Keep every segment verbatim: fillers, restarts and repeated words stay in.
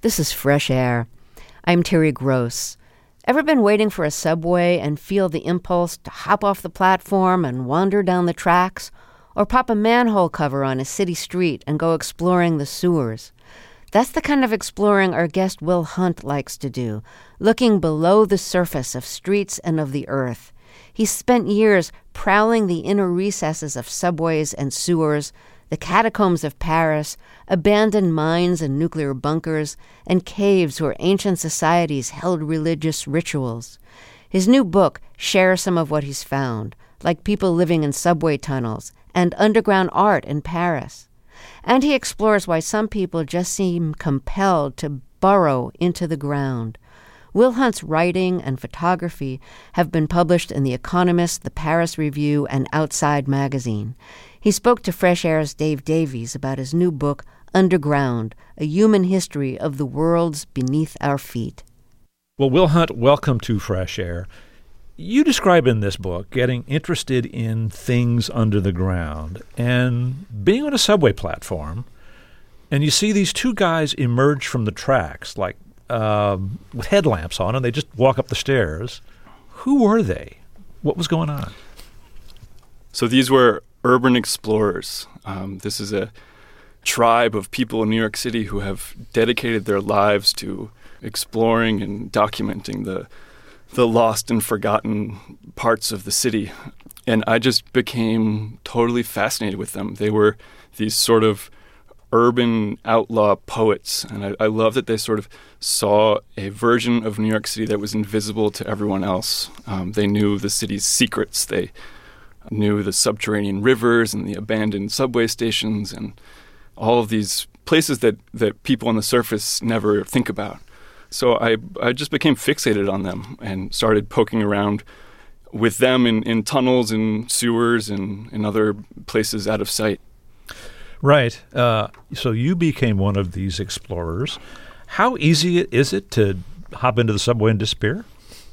This is Fresh Air. I'm Terry Gross. Ever been waiting for a subway and feel the impulse to hop off the platform and wander down the tracks? Or pop a manhole cover on a city street and go exploring the sewers? That's the kind of exploring our guest Will Hunt likes to do, looking below the surface of streets and of the earth. He's spent years prowling the inner recesses of subways and sewers, the catacombs of Paris, abandoned mines and nuclear bunkers, and caves where ancient societies held religious rituals. His new book shares some of what he's found, like people living in subway tunnels and underground art in Paris. And he explores why some people just seem compelled to burrow into the ground. Will Hunt's writing and photography have been published in The Economist, The Paris Review, and Outside Magazine. He spoke to Fresh Air's Dave Davies about his new book, Underground, A Human History of the Worlds Beneath Our Feet. Well, Will Hunt, welcome to Fresh Air. You describe in this book getting interested in things under the ground and being on a subway platform, and you see these two guys emerge from the tracks, like um, with headlamps on, and they just walk up the stairs. Who were they? What was going on? So these were urban explorers. Um, this is a tribe of people in New York City who have dedicated their lives to exploring and documenting the the lost and forgotten parts of the city. And I just became totally fascinated with them. They were these sort of urban outlaw poets. And I, I love that they sort of saw a version of New York City that was invisible to everyone else. Um, they knew the city's secrets. They knew the subterranean rivers and the abandoned subway stations and all of these places that, that people on the surface never think about. So I I just became fixated on them and started poking around with them in, in tunnels and sewers and in other places out of sight. Right. Uh, so you became one of these explorers. How easy is it to hop into the subway and disappear?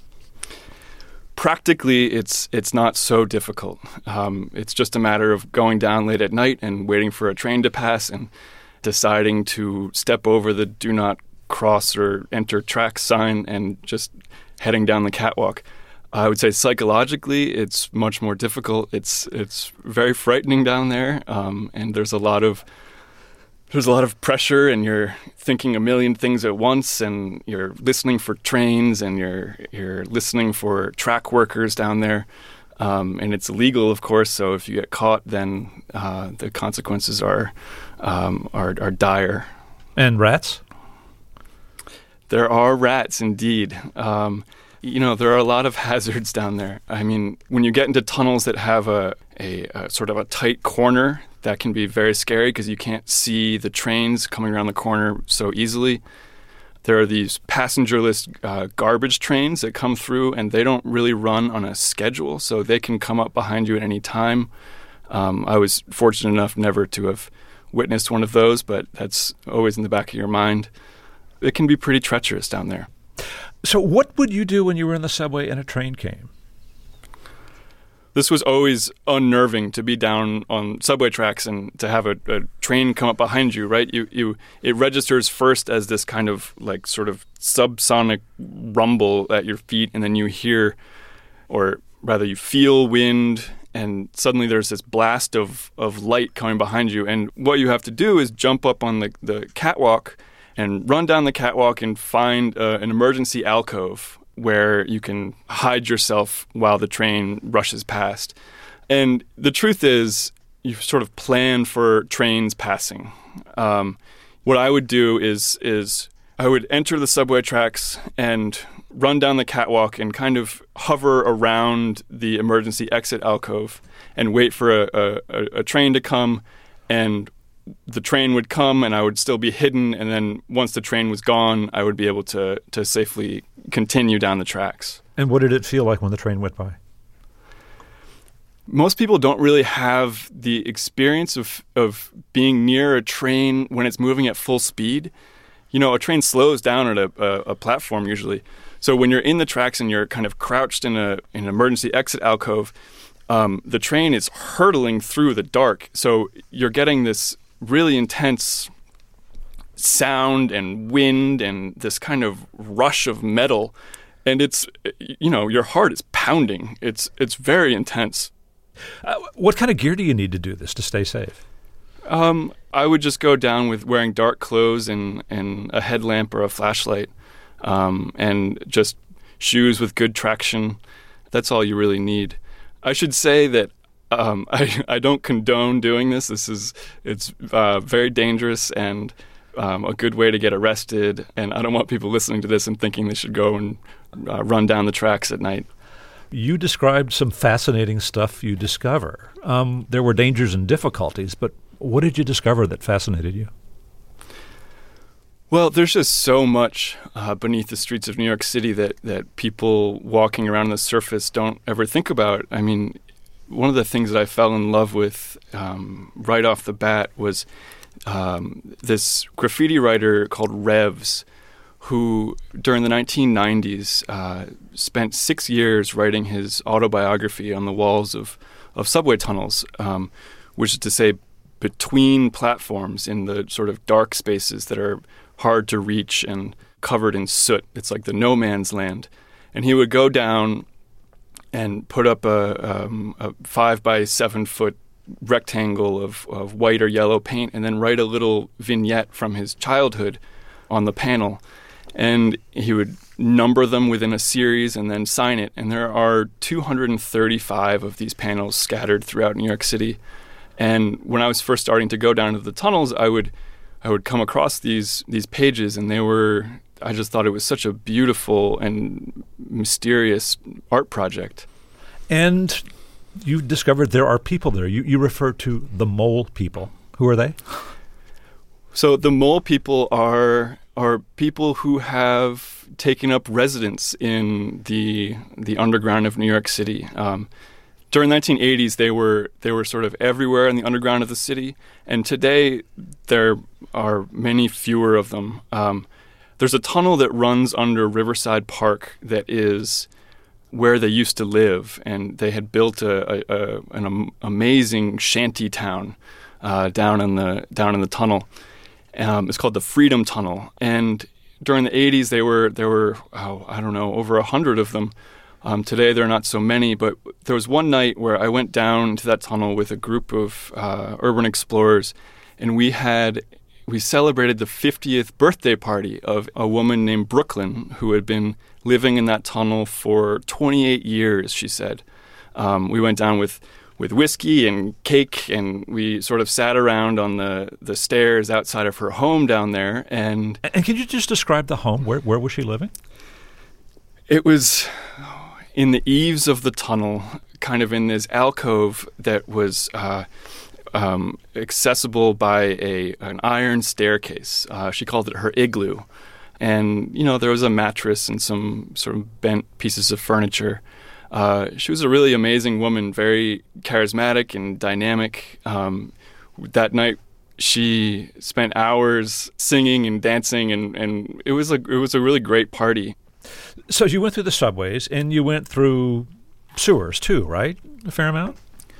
Practically, it's it's not so difficult. Um, it's just a matter of going down late at night and waiting for a train to pass and deciding to step over the do not cross or enter track sign and just heading down the catwalk. I would say psychologically, it's much more difficult. It's it's very frightening down there, um, and there's a lot of there's a lot of pressure, and you're thinking a million things at once, and you're listening for trains, and you're you're listening for track workers down there, um, and it's illegal, of course. So if you get caught, then uh, the consequences are um, are are dire. And rats? There are rats, indeed. Um, you know, there are a lot of hazards down there. I mean, when you get into tunnels that have a, a, a sort of a tight corner, that can be very scary because you can't see the trains coming around the corner so easily. There are these passengerless uh, garbage trains that come through, and they don't really run on a schedule, so they can come up behind you at any time. Um, I was fortunate enough never to have witnessed one of those, but that's always in the back of your mind. It can be pretty treacherous down there. So what would you do when you were in the subway and a train came? This was always unnerving to be down on subway tracks and to have a, a train come up behind you, right? You, you, it registers first as this kind of like sort of subsonic rumble at your feet, and then you hear, or rather you feel wind, and suddenly there's this blast of, of light coming behind you. And what you have to do is jump up on the, the catwalk and run down the catwalk and find uh, an emergency alcove where you can hide yourself while the train rushes past. And the truth is, you sort of plan for trains passing. Um, what I would do is is I would enter the subway tracks and run down the catwalk and kind of hover around the emergency exit alcove and wait for a, a, a train to come, and the train would come and I would still be hidden, and then once the train was gone, I would be able to to safely continue down the tracks. And what did it feel like when the train went by? Most people don't really have the experience of, of being near a train when it's moving at full speed. You know, a train slows down at a, a, a platform usually. So when you're in the tracks and you're kind of crouched in, a, in an emergency exit alcove, um, the train is hurtling through the dark. So you're getting this really intense sound and wind and this kind of rush of metal. And it's, you know, your heart is pounding. It's it's very intense. Uh, what kind of gear do you need to do this to stay safe? Um, I would just go down with wearing dark clothes and, and a headlamp or a flashlight, um, and just shoes with good traction. That's all you really need. I should say that um, I, I don't condone doing this. This is it's uh, very dangerous and um, a good way to get arrested. And I don't want people listening to this and thinking they should go and uh, run down the tracks at night. You described some fascinating stuff you discover. Um, there were dangers and difficulties, but what did you discover that fascinated you? Well, there's just so much uh, beneath the streets of New York City that, that people walking around on the surface don't ever think about. I mean, one of the things that I fell in love with um, right off the bat was um, this graffiti writer called Revs, who during the nineteen nineties uh, spent six years writing his autobiography on the walls of, of subway tunnels, um, which is to say between platforms in the sort of dark spaces that are hard to reach and covered in soot. It's like the no man's land. And he would go down and put up a, um, a five by seven foot rectangle of, of white or yellow paint and then write a little vignette from his childhood on the panel. And he would number them within a series and then sign it. And there are two hundred thirty-five of these panels scattered throughout New York City. And when I was first starting to go down to the tunnels, I would I would come across these these pages, and they were, I just thought it was such a beautiful and mysterious art project. And you discovered there are people there. You, you refer to the mole people. Who are they? So the mole people are are people who have taken up residence in the the underground of New York City. Um, during the nineteen eighties, they were they were sort of everywhere in the underground of the city, and today there are many fewer of them. Um, there's a tunnel that runs under Riverside Park that is where they used to live, and they had built a, a, a an am- amazing shanty town uh, down in the down in the tunnel. Um, it's called the Freedom Tunnel, and during the eighties, they were there were oh, I don't know over a hundred of them. Um, today, there are not so many, but there was one night where I went down to that tunnel with a group of uh, urban explorers, and we had we celebrated the fiftieth birthday party of a woman named Brooklyn who had been living in that tunnel for twenty-eight years, she said. Um, we went down with, with whiskey and cake, and we sort of sat around on the, the stairs outside of her home down there. And, and can you just describe the home? Where, where was she living? It was in the eaves of the tunnel, kind of in this alcove that was uh, um, accessible by a an iron staircase. Uh, she called it her igloo. And, you know, there was a mattress and some sort of bent pieces of furniture. Uh, she was a really amazing woman, very charismatic and dynamic. Um, that night, she spent hours singing and dancing, and, and it was a it was a really great party. So you went through the subways, and you went through sewers too, right? A fair amount?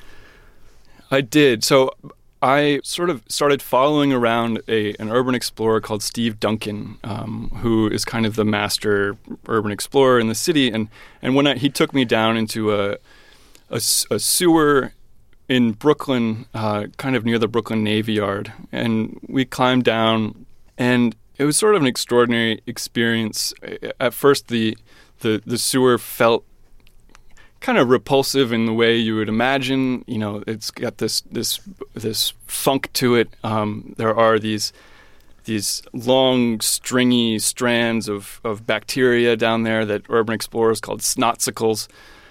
I did. So I sort of started following around a an urban explorer called Steve Duncan, um, who is kind of the master urban explorer in the city. And, and when I, he took me down into a, a, a sewer in Brooklyn, uh, kind of near the Brooklyn Navy Yard. And we climbed down, and it was sort of an extraordinary experience. At first, the the, the sewer felt kind of repulsive in the way you would imagine. You know, it's got this this this funk to it. Um, there are these these long, stringy strands of, of bacteria down there that urban explorers called snotsicles.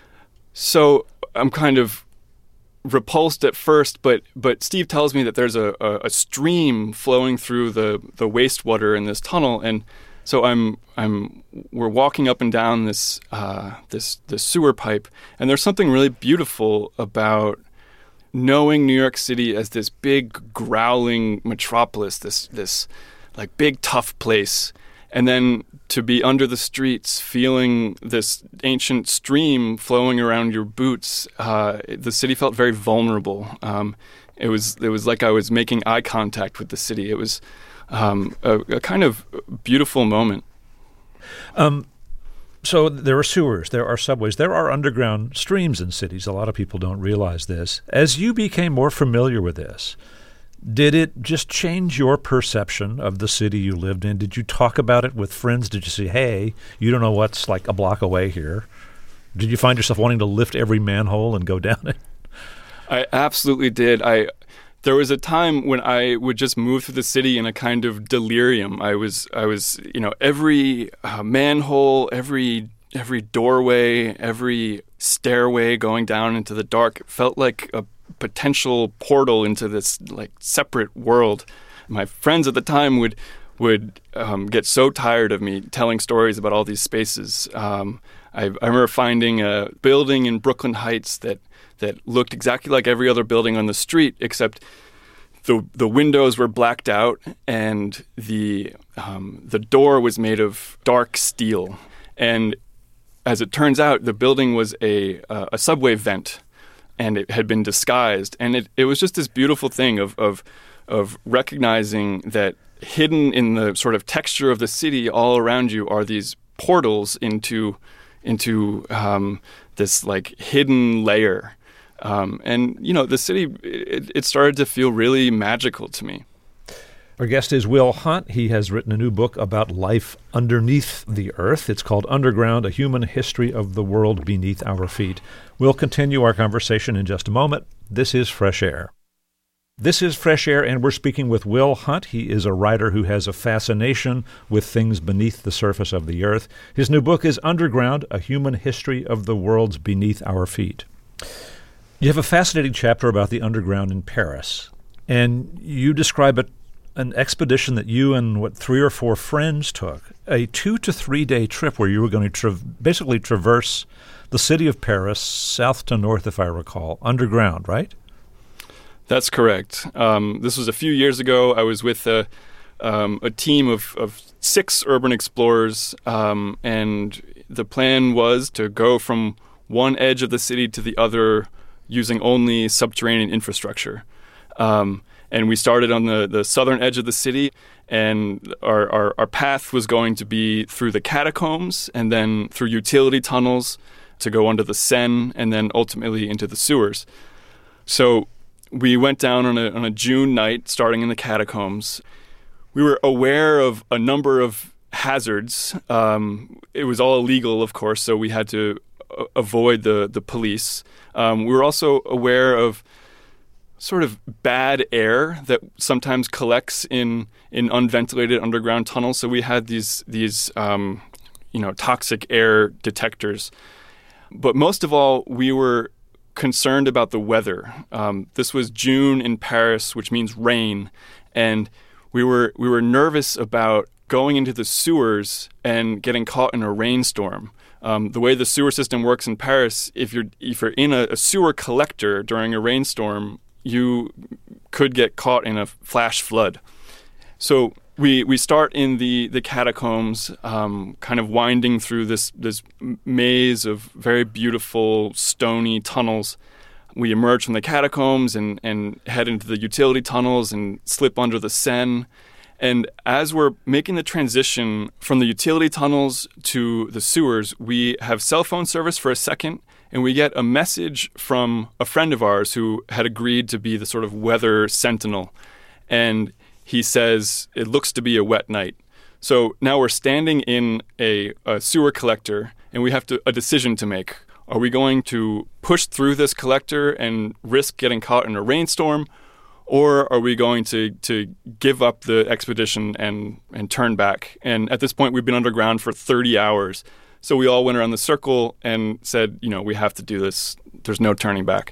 So I'm kind of repulsed at first, but but Steve tells me that there's a, a, a stream flowing through the, the wastewater in this tunnel, and so I'm I'm we're walking up and down this uh, this this sewer pipe, and there's something really beautiful about knowing New York City as this big growling metropolis, this this like big tough place, and then to be under the streets, feeling this ancient stream flowing around your boots. Uh, the city felt very vulnerable. Um, it was it was like I was making eye contact with the city. It was um, a, a kind of beautiful moment. Um, so there are sewers, there are subways, there are underground streams in cities. A lot of people don't realize this. As you became more familiar with this, did it just change your perception of the city you lived in? Did you talk about it with friends? Did you say, hey, you don't know what's like a block away here? Did you find yourself wanting to lift every manhole and go down it? I absolutely did. I There was a time when I would just move through the city in a kind of delirium. I was, I was, you know, every uh, manhole, every every doorway, every stairway going down into the dark felt like a potential portal into this like separate world. My friends at the time would would um, get so tired of me telling stories about all these spaces. Um, I, I remember finding a building in Brooklyn Heights that that looked exactly like every other building on the street, except the the windows were blacked out and the um, the door was made of dark steel. And as it turns out, the building was a uh, a subway vent, and it had been disguised. And it, it was just this beautiful thing of, of of recognizing that hidden in the sort of texture of the city all around you are these portals into into um, this like hidden layer. Um, and, you know, the city, it, it started to feel really magical to me. Our guest is Will Hunt. He has written a new book about life underneath the earth. It's called Underground, A Human History of the World Beneath Our Feet. We'll continue our conversation in just a moment. This is Fresh Air. This is Fresh Air, and we're speaking with Will Hunt. He is a writer who has a fascination with things beneath the surface of the earth. His new book is Underground, A Human History of the World's Beneath Our Feet. You have a fascinating chapter about the underground in Paris, and you describe it, an expedition that you and, what, three or four friends took, a two- to three-day trip where you were going to tra- basically traverse the city of Paris, south to north, if I recall, underground, right? That's correct. Um, this was a few years ago. I was with a, um, a team of, of six urban explorers, um, and the plan was to go from one edge of the city to the other using only subterranean infrastructure. Um, and we started on the, the southern edge of the city, and our, our, our path was going to be through the catacombs and then through utility tunnels to go under the Seine and then ultimately into the sewers. So we went down on a, on a June night, starting in the catacombs. We were aware of a number of hazards. Um, it was all illegal, of course, so we had to a- avoid the, the police. Um, we were also aware of sort of bad air that sometimes collects in, in unventilated underground tunnels. So we had these these um, you know toxic air detectors. But most of all, we were concerned about the weather. Um, this was June in Paris, which means rain, and we were we were nervous about going into the sewers and getting caught in a rainstorm. Um, the way the sewer system works in Paris, if you're if you're in a, a sewer collector during a rainstorm, you could get caught in a flash flood. So we we start in the the catacombs, um, kind of winding through this this maze of very beautiful stony tunnels. We emerge from the catacombs and and head into the utility tunnels and slip under the Seine. And as we're making the transition from the utility tunnels to the sewers, we have cell phone service for a second, and we get a message from a friend of ours who had agreed to be the sort of weather sentinel. And he says, it looks to be a wet night. So now we're standing in a, a sewer collector, and we have to, a decision to make. Are we going to push through this collector and risk getting caught in a rainstorm? Or are we going to, to give up the expedition and, and turn back? And at this point, we've been underground for thirty hours. So we all went around the circle and said, you know, we have to do this. There's no turning back.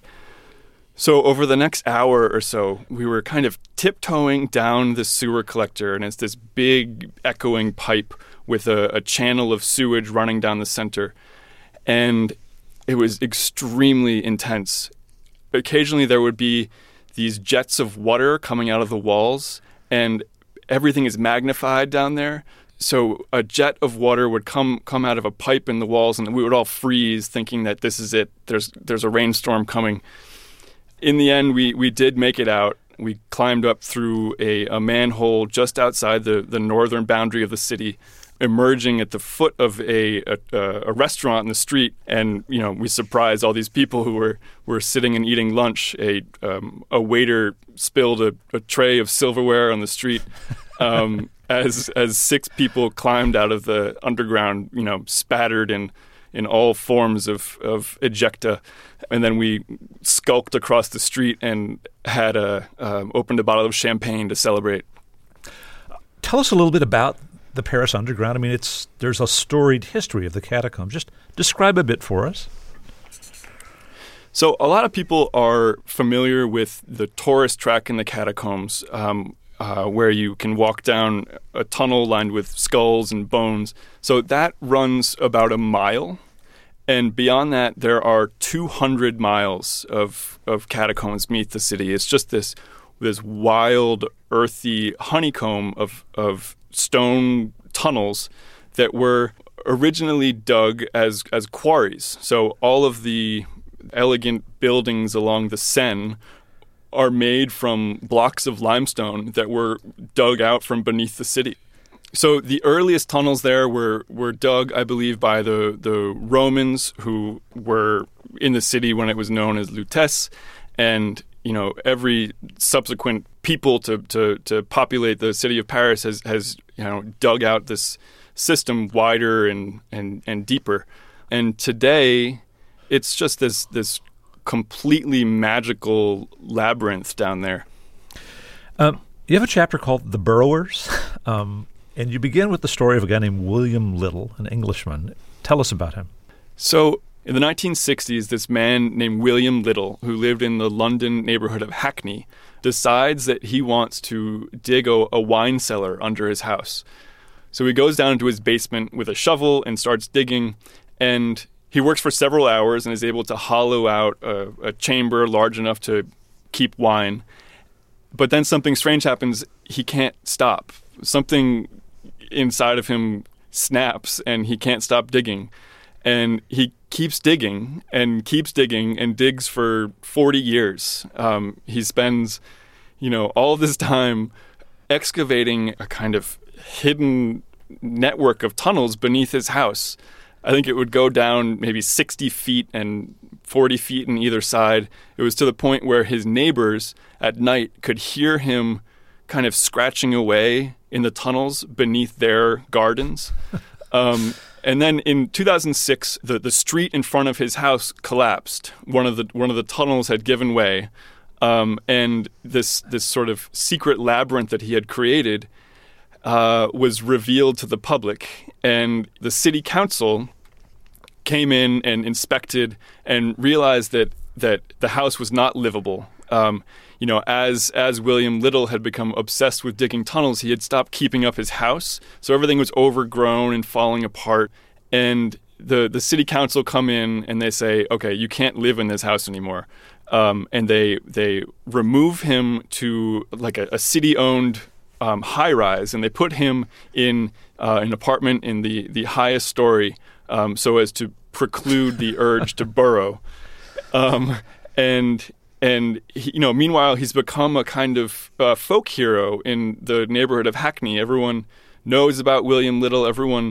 So over the next hour or so, we were kind of tiptoeing down the sewer collector. And it's this big echoing pipe with a, a channel of sewage running down the center. And it was extremely intense. Occasionally there would be these jets of water coming out of the walls, and everything is magnified down there. So a jet of water would come come out of a pipe in the walls, and we would all freeze, thinking that this is it. There's there's a rainstorm coming. In the end, we we did make it out, We climbed up through a, a manhole just outside the, the northern boundary of the city, emerging at the foot of a, a a restaurant in the street, and you know we surprised all these people who were, were sitting and eating lunch. A um, a waiter spilled a, a tray of silverware on the street um, as as six people climbed out of the underground, you know, spattered in in all forms of of ejecta, and then we skulked across the street and had a um, opened a bottle of champagne to celebrate. Tell us a little bit about the Paris Underground. I mean, it's there's a storied history of the catacombs. Just describe a bit for us. So a lot of people are familiar with the tourist track in the catacombs, um, uh, where you can walk down a tunnel lined with skulls and bones. So that runs about a mile. And beyond that, there are two hundred miles of, of catacombs beneath the city. It's just this this wild, earthy honeycomb of, of stone tunnels that were originally dug as as quarries. So all of the elegant buildings along the Seine are made from blocks of limestone that were dug out from beneath the city. So the earliest tunnels there were, were dug, I believe, by the, the Romans who were in the city when it was known as Lutece, and you know every subsequent people to, to, to populate the city of Paris has, has you know dug out this system wider and, and, and deeper. And today, it's just this this completely magical labyrinth down there. Um, you have a chapter called The Burrowers. Um And you begin with the story of a guy named William Little, an Englishman. Tell us about him. So in the nineteen sixties, this man named William Little, who lived in the London neighborhood of Hackney, decides that he wants to dig a, a wine cellar under his house. So he goes down into his basement with a shovel and starts digging, and he works for several hours and is able to hollow out a, a chamber large enough to keep wine. But then something strange happens. He can't stop. Something inside of him snaps and he can't stop digging, and he keeps digging and keeps digging and digs for forty years. Um, he spends, you know, all this time excavating a kind of hidden network of tunnels beneath his house. I think it would go down maybe sixty feet and forty feet on either side. It was to the point where his neighbors at night could hear him kind of scratching away in the tunnels beneath their gardens. Um, and then in two thousand six, the, the street in front of his house collapsed. One of the one of the tunnels had given way, um, and this this sort of secret labyrinth that he had created uh, was revealed to the public. And the city council came in and inspected and realized that that the house was not livable. Um, You know, as as William Little had become obsessed with digging tunnels, he had stopped keeping up his house. So everything was overgrown and falling apart. And the, the city council come in and they say, okay, you can't live in this house anymore. Um, and they they remove him to like a, a city-owned um, high-rise, and they put him in uh, an apartment in the, the highest story um, so as to preclude the urge to burrow. Um, and... And, he, you know, meanwhile, he's become a kind of uh, folk hero in the neighborhood of Hackney. Everyone knows about William Little. Everyone,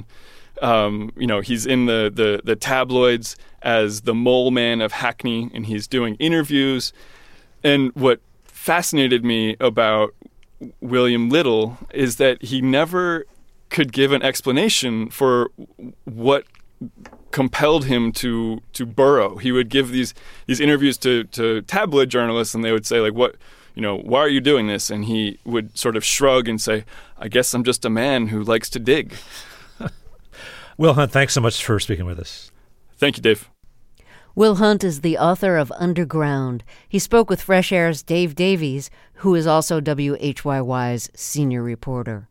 um, you know, he's in the, the, the tabloids as the mole man of Hackney, and he's doing interviews. And what fascinated me about William Little is that he never could give an explanation for what compelled him to to burrow. He would give these these interviews to, to tabloid journalists, and they would say, like, what, you know, why are you doing this? And he would sort of shrug and say, I guess I'm just a man who likes to dig. Will Hunt, thanks so much for speaking with us. Thank you, Dave. Will Hunt is the author of Underground. He spoke with Fresh Air's Dave Davies, who is also W H Y Y's senior reporter.